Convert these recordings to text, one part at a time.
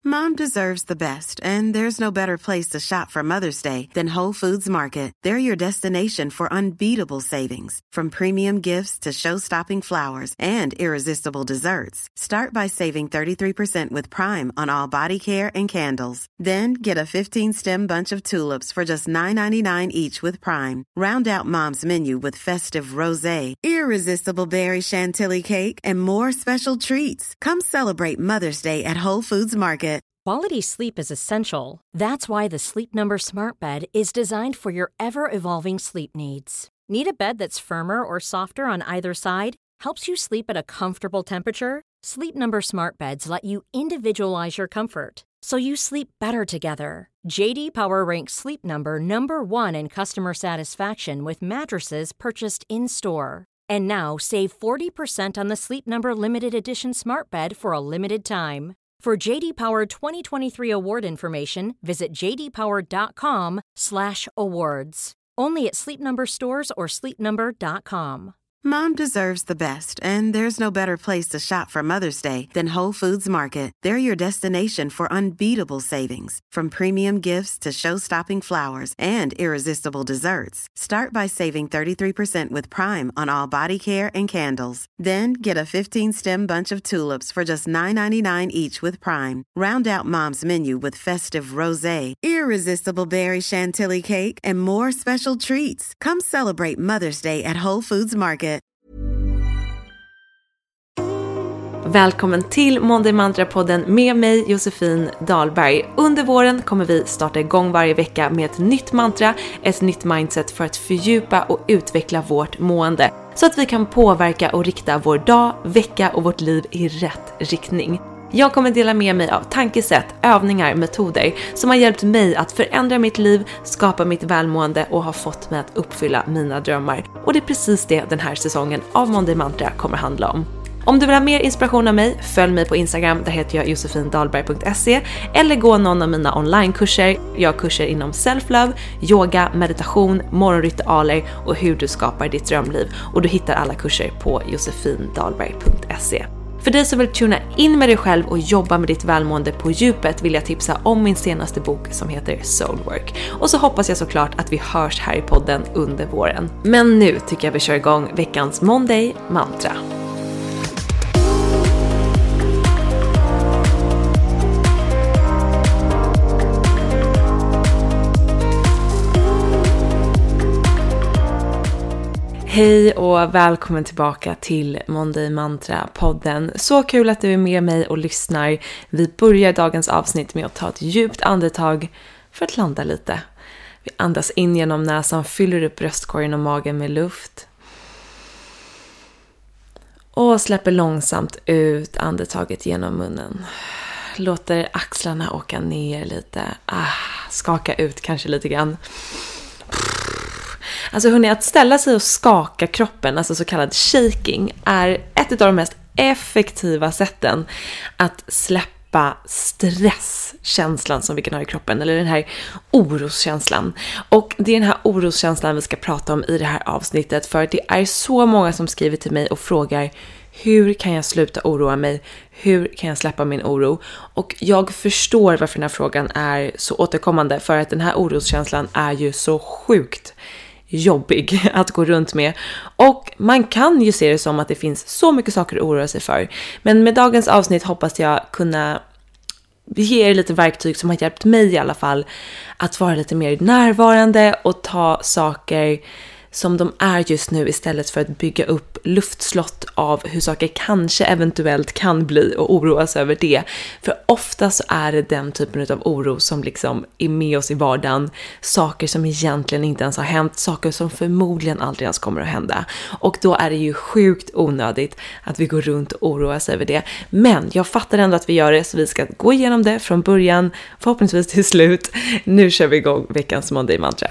Mom deserves the best, and there's no better place to shop for Mother's Day than Whole Foods Market. They're your destination for unbeatable savings, from premium gifts to show-stopping flowers and irresistible desserts. Start by saving 33% with Prime on all body care and candles. Then get a 15-stem bunch of tulips for just $9.99 each with Prime. Round out Mom's menu with festive rosé, irresistible berry chantilly cake, and more special treats. Come celebrate Mother's Day at Whole Foods Market. Quality sleep is essential. That's why the Sleep Number Smart Bed is designed for your ever-evolving sleep needs. Need a bed that's firmer or softer on either side? Helps you sleep at a comfortable temperature? Sleep Number Smart Beds let you individualize your comfort, so you sleep better together. J.D. Power ranks Sleep Number #1 in customer satisfaction with mattresses purchased in-store. And now save 40% on the Sleep Number Limited Edition Smart Bed for a limited time. For JD Power 2023 award information, visit jdpower.com/awards. Only at Sleep Number stores or sleepnumber.com. Mom deserves the best, and there's no better place to shop for Mother's Day than Whole Foods Market. They're your destination for unbeatable savings, from premium gifts to show-stopping flowers and irresistible desserts. Start by saving 33% with Prime on all body care and candles. Then get a 15-stem bunch of tulips for just $9.99 each with Prime. Round out Mom's menu with festive rosé, irresistible berry chantilly cake, and more special treats. Come celebrate Mother's Day at Whole Foods Market. Välkommen till Monday Mantra-podden med mig Josefin Dahlberg. Under våren kommer vi starta igång varje vecka med ett nytt mantra, ett nytt mindset för att fördjupa och utveckla vårt mående. Så att vi kan påverka och rikta vår dag, vecka och vårt liv i rätt riktning. Jag kommer dela med mig av tankesätt, övningar, metoder som har hjälpt mig att förändra mitt liv, skapa mitt välmående och har fått mig att uppfylla mina drömmar. Och det är precis det den här säsongen av Monday Mantra kommer handla om. Om du vill ha mer inspiration av mig, följ mig på Instagram, där heter jag josefindalberg.se, eller gå någon av mina onlinekurser. Jag har kurser inom self-love, yoga, meditation, morgonritualer och hur du skapar ditt drömliv. Och du hittar alla kurser på josefindalberg.se. För dig som vill tuna in med dig själv och jobba med ditt välmående på djupet vill jag tipsa om min senaste bok som heter Soulwork. Och så hoppas jag såklart att vi hörs här i podden under våren. Men nu tycker jag vi kör igång veckans Monday Mantra. Hej och välkommen tillbaka till Monday Mantra-podden. Så kul att du är med mig och lyssnar. Vi börjar dagens avsnitt med att ta ett djupt andetag för att landa lite. Vi andas in genom näsan, fyller upp bröstkorgen och magen med luft. Och släpper långsamt ut andetaget genom munnen. Låter axlarna åka ner lite. Skaka ut kanske lite grann. Alltså hörni, att ställa sig och skaka kroppen, alltså så kallad shaking, är ett av de mest effektiva sätten att släppa stresskänslan som vi kan ha i kroppen, eller den här oroskänslan. Och det är den här oroskänslan vi ska prata om i det här avsnittet, för det är så många som skriver till mig och frågar: hur kan jag sluta oroa mig? Hur kan jag släppa min oro? Och jag förstår varför den här frågan är så återkommande, för att den här oroskänslan är ju så sjukt jobbig att gå runt med. Och man kan ju se det som att det finns så mycket saker att oroa sig för. Men med dagens avsnitt hoppas jag kunna ge er lite verktyg som har hjälpt mig i alla fall att vara lite mer närvarande och ta saker som de är just nu, istället för att bygga upp luftslott av hur saker kanske eventuellt kan bli och oroas över det. För ofta så är det den typen av oro som liksom är med oss i vardagen. Saker som egentligen inte ens har hänt, saker som förmodligen aldrig ens kommer att hända. Och då är det ju sjukt onödigt att vi går runt och oroas över det. Men jag fattar ändå att vi gör det, så vi ska gå igenom det från början, förhoppningsvis till slut. Nu kör vi igång veckans Monday Mantra.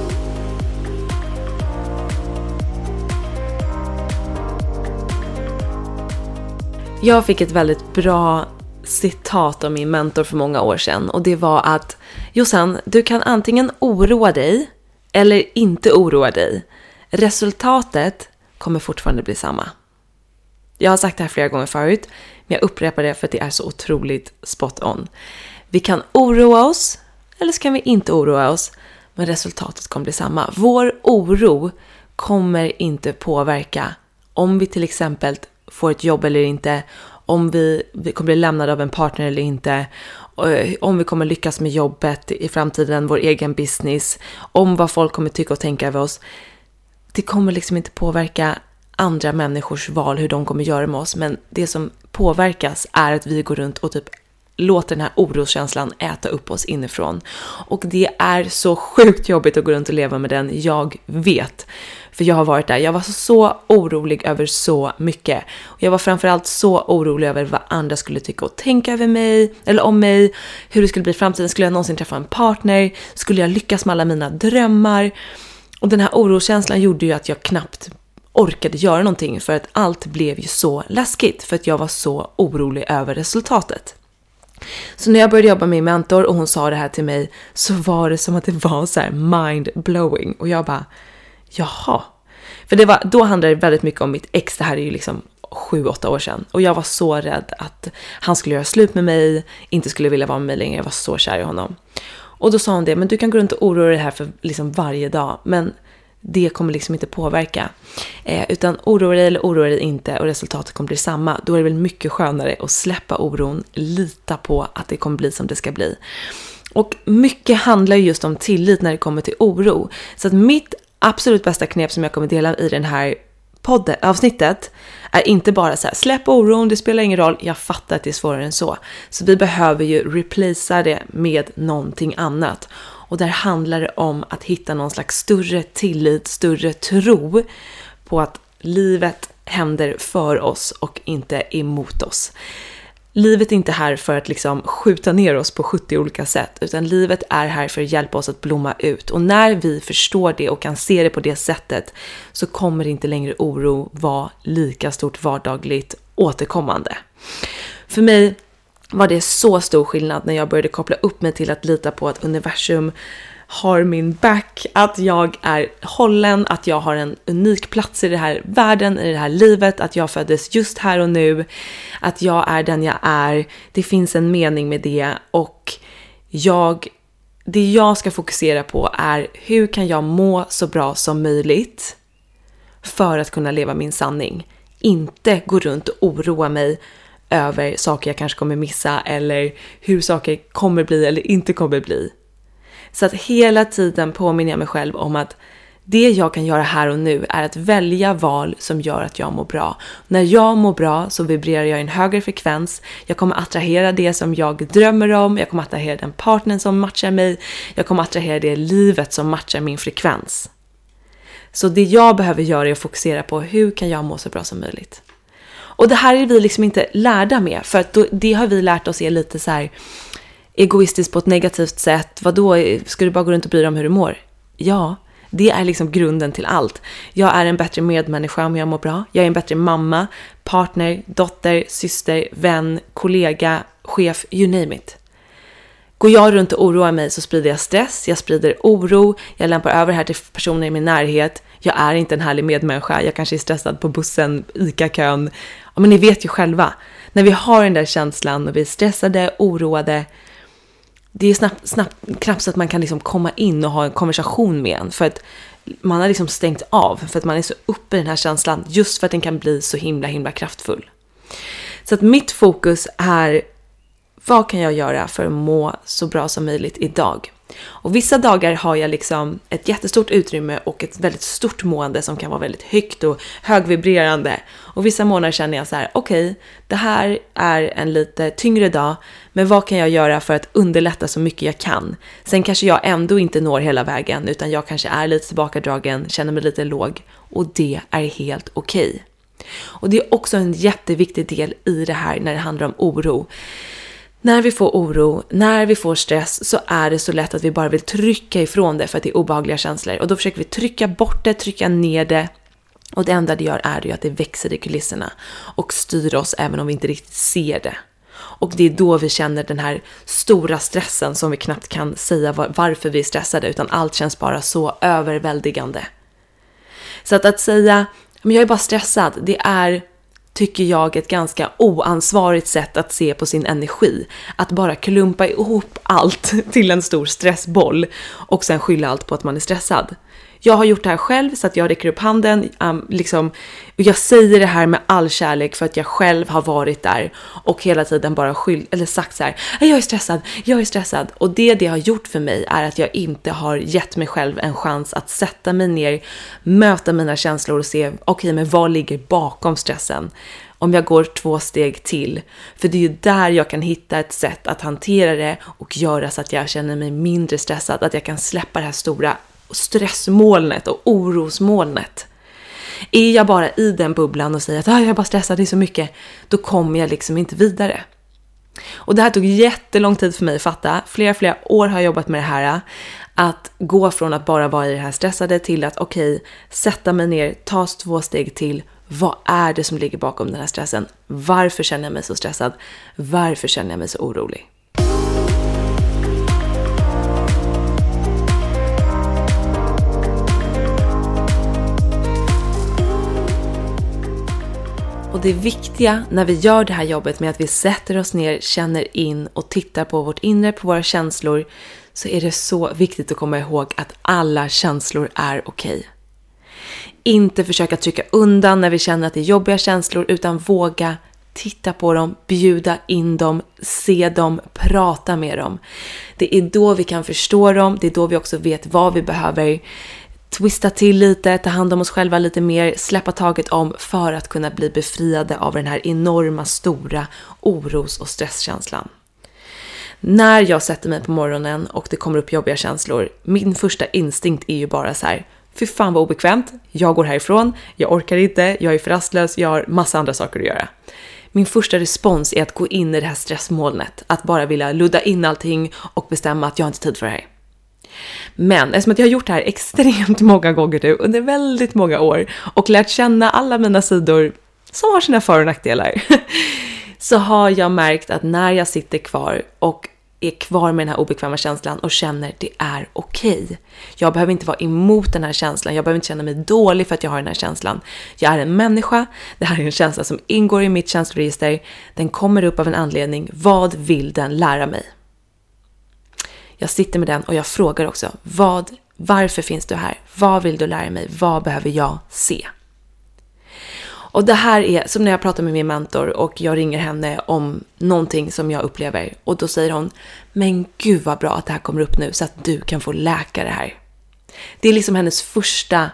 Jag fick ett väldigt bra citat av min mentor för många år sedan, och det var att: Jossan, du kan antingen oroa dig eller inte oroa dig. Resultatet kommer fortfarande bli samma. Jag har sagt det här flera gånger förut, Men jag upprepar det för att det är så otroligt spot on. Vi kan oroa oss eller så kan vi inte oroa oss. Men resultatet kommer bli samma. Vår oro kommer inte påverka om vi till exempel får ett jobb eller inte. Om vi kommer bli lämnade av en partner eller inte. Om vi kommer lyckas med jobbet i framtiden, vår egen business. Om vad folk kommer tycka och tänka över oss. Det kommer liksom inte påverka andra människors val, hur de kommer göra med oss. Men det som påverkas är att vi går runt och typ låter den här oroskänslan äta upp oss inifrån. Och det är så sjukt jobbigt att gå runt och leva med den, jag vet. För jag har varit där. Jag var så orolig över så mycket. Och jag var framförallt så orolig över vad andra skulle tycka och tänka över mig. Eller om mig. Hur det skulle bli i framtiden. Skulle jag någonsin träffa en partner? Skulle jag lyckas med alla mina drömmar? Och den här oroskänslan gjorde ju att jag knappt orkade göra någonting. För att allt blev ju så läskigt. För att jag var så orolig över resultatet. Så när jag började jobba med min mentor och hon sa det här till mig, så var det som att det var så här mind-blowing. Och jag bara, jaha. För då handlade det väldigt mycket om mitt ex. Det här är ju liksom 7-8 år sedan. Och jag var så rädd att han skulle göra slut med mig, inte skulle vilja vara med mig längre. Jag var så kär i honom. Och då sa hon det, men du kan gå runt och oroa dig här för liksom varje dag. Men det kommer liksom inte påverka. Utan oroa dig eller oroa dig inte och resultatet kommer bli samma. Då är det väl mycket skönare att släppa oron, lita på att det kommer bli som det ska bli. Och mycket handlar just om tillit när det kommer till oro. Så att mitt absolut bästa knep som jag kommer dela i den här poddavsnittet är inte bara så här, släpp oron, det spelar ingen roll, jag fattar att det är svårare än så. Så vi behöver ju replacea det med någonting annat. Och där handlar det om att hitta någon slags större tillit, större tro på att livet händer för oss och inte emot oss. Livet är inte här för att liksom skjuta ner oss på 70 olika sätt, utan livet är här för att hjälpa oss att blomma ut. Och när vi förstår det och kan se det på det sättet, så kommer inte längre oro vara lika stort vardagligt återkommande. För mig var det så stor skillnad när jag började koppla upp mig till att lita på att universum har min back, att jag är hållen, att jag har en unik plats i den här världen, i det här livet, att jag föddes just här och nu, att jag är den jag är. Det finns en mening med det och det jag ska fokusera på är hur kan jag må så bra som möjligt för att kunna leva min sanning. Inte gå runt och oroa mig över saker jag kanske kommer missa eller hur saker kommer bli eller inte kommer bli. Så att hela tiden påminner jag mig själv om att det jag kan göra här och nu är att välja val som gör att jag mår bra. När jag mår bra så vibrerar jag i en högre frekvens. Jag kommer attrahera det som jag drömmer om. Jag kommer attrahera den partnern som matchar mig. Jag kommer attrahera det livet som matchar min frekvens. Så det jag behöver göra är att fokusera på hur kan jag må så bra som möjligt. Och det här är vi liksom inte lärda med. För att det har vi lärt oss är lite så här egoistiskt på ett negativt sätt. Vadå, ska du bara gå runt och bry dig om hur du mår? Ja, det är liksom grunden till allt. Jag är en bättre medmänniska om jag mår bra. Jag är en bättre mamma, partner, dotter, syster, vän, kollega, chef, you name it. Går jag runt och oroar mig så sprider jag stress, jag sprider oro, jag lämpar över här till personer i min närhet. Jag är inte en härlig medmänniska, jag kanske är stressad på bussen, ICA-kön. Ja, men ni vet ju själva, när vi har den där känslan och vi är stressade, oroade, det är knappt så att man kan liksom komma in och ha en konversation med en. För att man har liksom stängt av, för att man är så uppe i den här känslan, just för att den kan bli så himla kraftfull. Så att mitt fokus är, vad kan jag göra för att må så bra som möjligt idag? Och vissa dagar har jag liksom ett jättestort utrymme och ett väldigt stort mående som kan vara väldigt högt och högvibrerande. Och vissa månader känner jag så här, okej, det här är en lite tyngre dag, men vad kan jag göra för att underlätta så mycket jag kan? Sen kanske jag ändå inte når hela vägen, utan jag kanske är lite tillbakadragen, känner mig lite låg, och det är helt okej. Och det är också en jätteviktig del i det här när det handlar om oro. När vi får oro, när vi får stress, så är det så lätt att vi bara vill trycka ifrån det för att det är obehagliga känslor. Och då försöker vi trycka bort det, trycka ner det. Och det enda det gör är ju att det växer i kulisserna och styr oss även om vi inte riktigt ser det. Och det är då vi känner den här stora stressen som vi knappt kan säga varför vi är stressade, utan allt känns bara så överväldigande. Så att säga, men jag är bara stressad, det är tycker jag, ett ganska oansvarigt sätt att se på sin energi. Att bara klumpa ihop allt till en stor stressboll och sen skylla allt på att man är stressad. Jag har gjort det här själv, så att jag räcker upp handen. Och jag säger det här med all kärlek för att jag själv har varit där och hela tiden bara sagt så här: jag är stressad. Och det har gjort för mig är att jag inte har gett mig själv en chans att sätta mig ner, möta mina känslor och se, okej, men vad ligger bakom stressen? Om jag går 2 steg till. För det är ju där jag kan hitta ett sätt att hantera det och göra så att jag känner mig mindre stressad. Att jag kan släppa det här stora stressmolnet och orosmolnet. Är jag bara i den bubblan och säger att jag är bara stressad, det är så mycket, då kommer jag liksom inte vidare. Och det här tog jättelång tid för mig att fatta. Flera år har jag jobbat med det här. Att gå från att bara vara i det här stressade till att sätta mig ner, ta 2 steg till. Vad är det som ligger bakom den här stressen? Varför känner jag mig så stressad? Varför känner jag mig så orolig? Och det viktiga när vi gör det här jobbet med att vi sätter oss ner, känner in och tittar på vårt inre, på våra känslor, så är det så viktigt att komma ihåg att alla känslor är okej. Inte försöka trycka undan när vi känner att det är jobbiga känslor, utan våga titta på dem, bjuda in dem, se dem, prata med dem. Det är då vi kan förstå dem, det är då vi också vet vad vi behöver twista till lite, ta hand om oss själva lite mer, släppa taget om för att kunna bli befriade av den här enorma, stora oros- och stresskänslan. När jag sätter mig på morgonen och det kommer upp jobbiga känslor, min första instinkt är ju bara så här: fy fan vad obekvämt, jag går härifrån, jag orkar inte, jag är för rastlös, jag har massa andra saker att göra. Min första respons är att gå in i det här stressmolnet, att bara vilja ludda in allting och bestämma att jag har inte tid för det här. Men eftersom att jag har gjort det här extremt många gånger nu under väldigt många år och lärt känna alla mina sidor som har sina för- och nackdelar, så har jag märkt att när jag sitter kvar och är kvar med den här obekväma känslan och känner det är okej. Jag behöver inte vara emot den här känslan. Jag behöver inte känna mig dålig för att jag har den här känslan. Jag är en människa. Det här är en känsla som ingår i mitt känsloregister. Den kommer upp av en anledning. Vad vill den lära mig? Jag sitter med den och jag frågar också: varför finns du här? Vad vill du lära mig? Vad behöver jag se? Och det här är som när jag pratar med min mentor och jag ringer henne om någonting som jag upplever. Och då säger hon: men gud vad bra att det här kommer upp nu så att du kan få läka det här. Det är liksom hennes första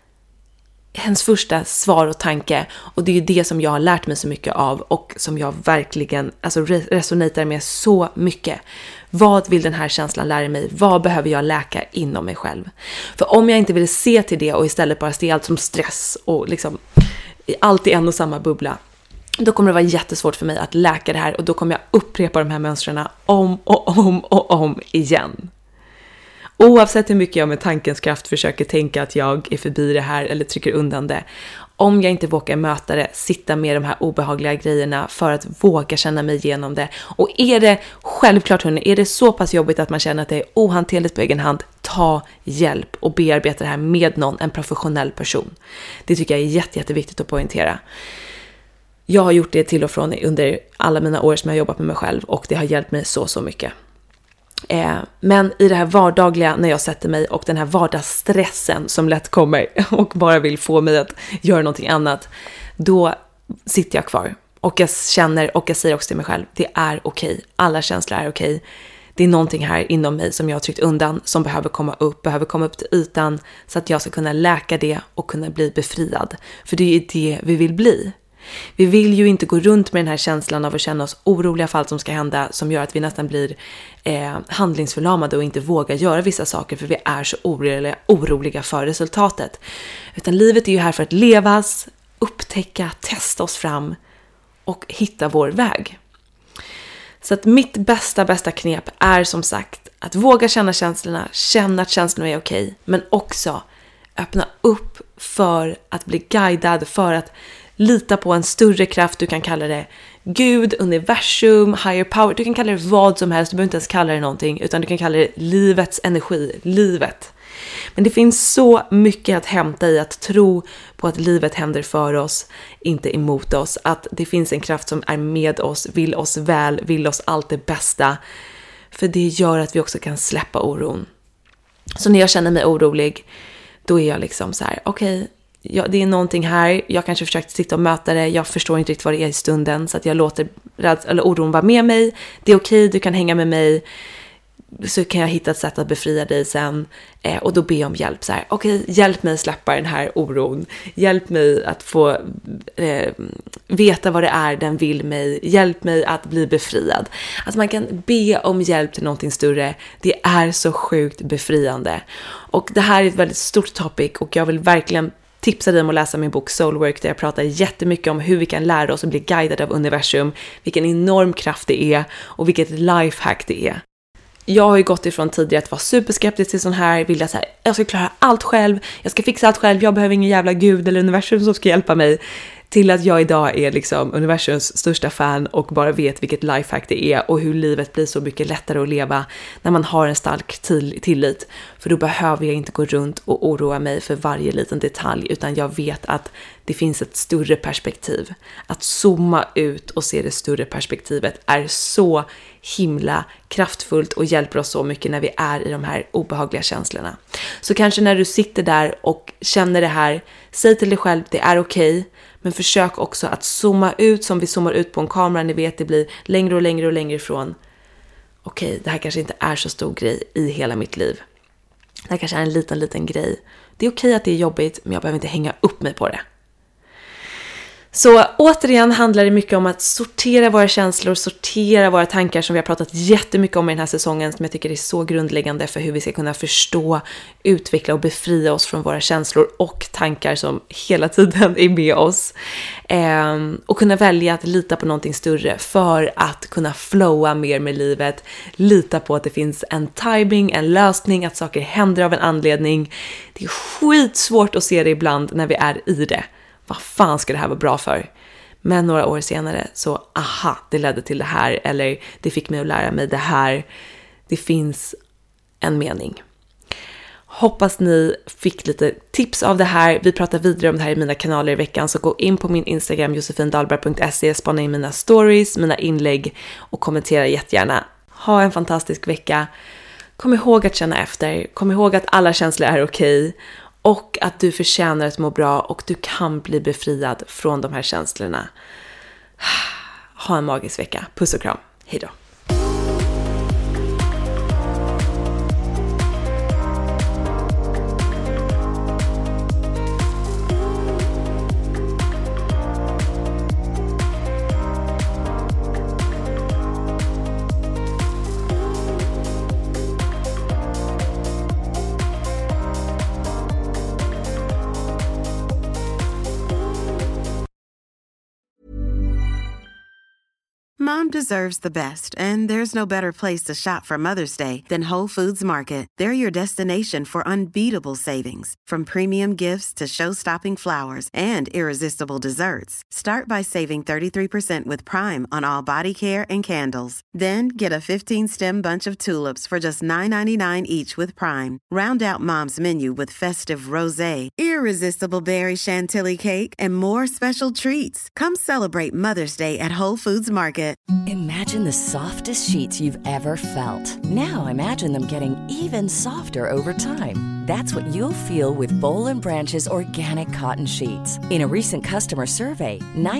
svar och tanke. Och det är ju det som jag har lärt mig så mycket av och som jag verkligen resonerar med så mycket. Vad vill den här känslan lära mig? Vad behöver jag läka inom mig själv? För om jag inte vill se till det och istället bara se allt som stress och liksom allt i en och samma bubbla, då kommer det vara jättesvårt för mig att läka det här och då kommer jag upprepa de här mönstren om och om igen. Oavsett hur mycket jag med tankens kraft försöker tänka att jag är förbi det här eller trycker undan det, om jag inte vågar möta det, sitta med de här obehagliga grejerna för att våga känna mig igenom det. Och är det självklart, hörni, är det så pass jobbigt att man känner att det är ohanterligt på egen hand, ta hjälp och bearbeta det här med någon, en professionell person. Det tycker jag är jätteviktigt att poängtera. Jag har gjort det till och från under alla mina år som jag har jobbat med mig själv och det har hjälpt mig så mycket. Men i det här vardagliga, när jag sätter mig och den här vardagsstressen som lätt kommer och bara vill få mig att göra någonting annat, då sitter jag kvar och jag känner och jag säger också till mig själv: det är okej, alla känslor är okej. Det är någonting här inom mig som jag har tryckt undan som behöver komma upp till ytan så att jag ska kunna läka det och kunna bli befriad. För det är det vi vill bli. Vi vill ju inte gå runt med den här känslan av att känna oss oroliga för allt som ska hända, som gör att vi nästan blir handlingsförlamade och inte vågar göra vissa saker för vi är så oroliga för resultatet. Utan livet är ju här för att levas, upptäcka, testa oss fram och hitta vår väg. Så att mitt bästa knep är som sagt att våga känna känslorna, känna att känslorna är okej, men också öppna upp för att bli guidad, för att lita på en större kraft. Du kan kalla det Gud, universum, higher power. Du kan kalla det vad som helst. Du behöver inte ens kalla det någonting, utan du kan kalla det livets energi, livet. Men det finns så mycket att hämta i att tro på att livet händer för oss, inte emot oss. Att det finns en kraft som är med oss, vill oss väl, vill oss allt det bästa. För det gör att vi också kan släppa oron. Så när jag känner mig orolig, då är jag liksom så här: okej, det är någonting här, jag kanske försökt sitta och möta det, jag förstår inte riktigt vad det är i stunden, så att jag låter oron vara med mig. Det är okej, du kan hänga med mig, så kan jag hitta ett sätt att befria dig sen. Och då ber jag om hjälp, så här: okej, hjälp mig släppa den här oron, hjälp mig att få veta vad det är den vill mig, hjälp mig att bli befriad. Alltså man kan be om hjälp till någonting större, det är så sjukt befriande. Och det här är ett väldigt stort topic, och jag vill verkligen tipsa dig om att läsa min bok Soulwork, där jag pratar jättemycket om hur vi kan lära oss att bli guidade av universum, vilken enorm kraft det är och vilket lifehack det är. Jag har ju gått ifrån tidigare att vara superskeptisk till sån här, vilja så här: jag ska klara allt själv, jag ska fixa allt själv, jag behöver ingen jävla gud eller universum som ska hjälpa mig, till att jag idag är liksom universums största fan och bara vet vilket lifehack det är och hur livet blir så mycket lättare att leva när man har en stark tillit. För då behöver jag inte gå runt och oroa mig för varje liten detalj, utan jag vet att det finns ett större perspektiv. Att zooma ut och se det större perspektivet är så himla kraftfullt och hjälper oss så mycket när vi är i de här obehagliga känslorna. Så kanske när du sitter där och känner det här, säg till dig själv: det är okej. Men försök också att zooma ut som vi zoomar ut på en kamera. Ni vet, det blir längre och längre och längre ifrån. Okej, det här kanske inte är så stor grej i hela mitt liv. Det här kanske är en liten grej. Det är okej att det är jobbigt, men jag behöver inte hänga upp mig på det. Så återigen handlar det mycket om att sortera våra känslor, sortera våra tankar, som vi har pratat jättemycket om i den här säsongen, som jag tycker är så grundläggande för hur vi ska kunna förstå, utveckla och befria oss från våra känslor och tankar som hela tiden är med oss. Och kunna välja att lita på någonting större för att kunna flowa mer med livet, lita på att det finns en timing, en lösning, att saker händer av en anledning. Det är skitsvårt att se det ibland när vi är i det. Vad fan ska det här vara bra för? Men några år senare så, det ledde till det här, eller det fick mig att lära mig det här. Det finns en mening. Hoppas ni fick lite tips av det här. Vi pratar vidare om det här i mina kanaler i veckan, så gå in på min Instagram josefindalberg.se, spana in mina stories, mina inlägg och kommentera jättegärna. Ha en fantastisk vecka. Kom ihåg att känna efter. Kom ihåg att alla känslor är okej. Och att du förtjänar att må bra och du kan bli befriad från de här känslorna. Ha en magisk vecka. Puss och kram. Hej då. Mom deserves the best, and there's no better place to shop for Mother's Day than Whole Foods Market. They're your destination for unbeatable savings, from premium gifts to show-stopping flowers and irresistible desserts. Start by saving 33% with Prime on all body care and candles. Then get a 15-stem bunch of tulips for just $9.99 each with Prime. Round out Mom's menu with festive rosé, irresistible berry chantilly cake, and more special treats. Come celebrate Mother's Day at Whole Foods Market. Imagine the softest sheets you've ever felt. Now imagine them getting even softer over time. That's what you'll feel with Boll & Branch's organic cotton sheets. In a recent customer survey,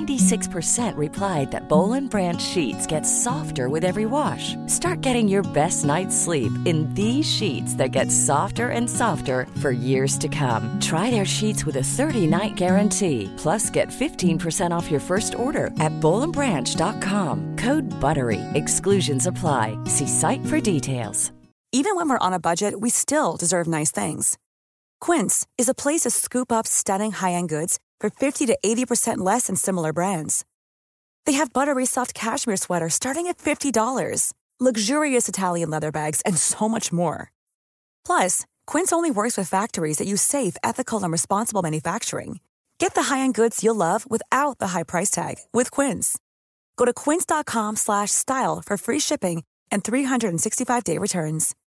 96% replied that Boll & Branch sheets get softer with every wash. Start getting your best night's sleep in these sheets that get softer and softer for years to come. Try their sheets with a 30-night guarantee. Plus, get 15% off your first order at bollandbranch.com. Code BUTTERY. Exclusions apply. See site for details. Even when we're on a budget, we still deserve nice things. Quince is a place to scoop up stunning high-end goods for 50 to 80% less than similar brands. They have buttery soft cashmere sweaters starting at $50, luxurious Italian leather bags, and so much more. Plus, Quince only works with factories that use safe, ethical, and responsible manufacturing. Get the high-end goods you'll love without the high price tag with Quince. Go to quince.com/style for free shipping and 365-day returns.